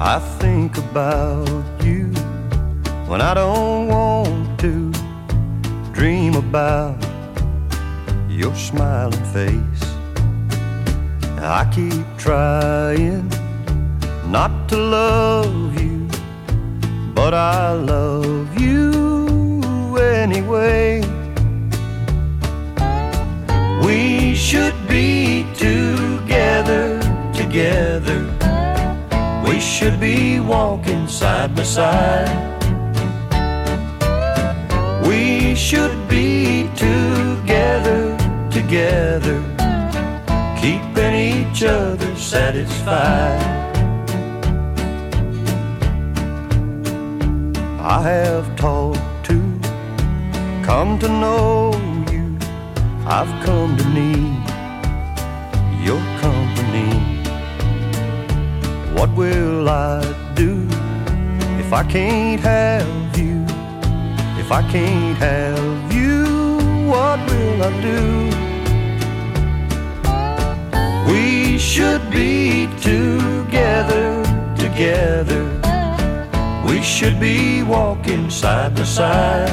I think about you when I don't want to. Dream about your smiling face. I keep trying not to love you, but I love you anyway. We should be together, together. We should be walking side by side. We should be together, together, keeping each other satisfied. I have taught to come to know you. I've come to need your company. What will I do if I can't have you? If I can't have you, what will I do? We should be together, together. We should be walking side by side.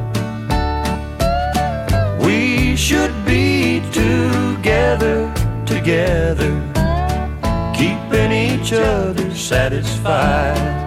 We should be together, together, keeping each other satisfied.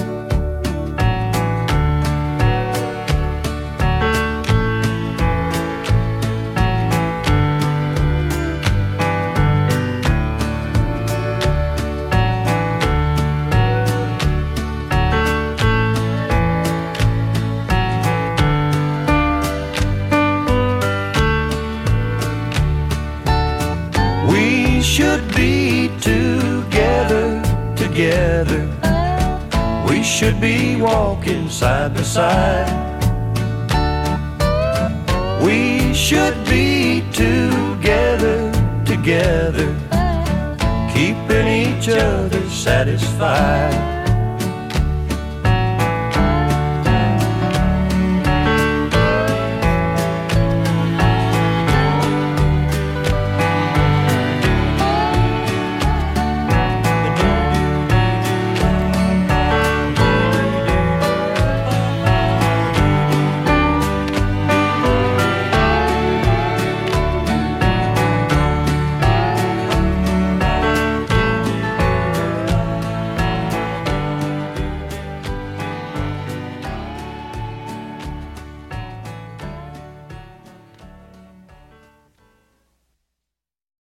We should be together, together. We should be walking side by side. We should be together, together, keeping each other satisfied.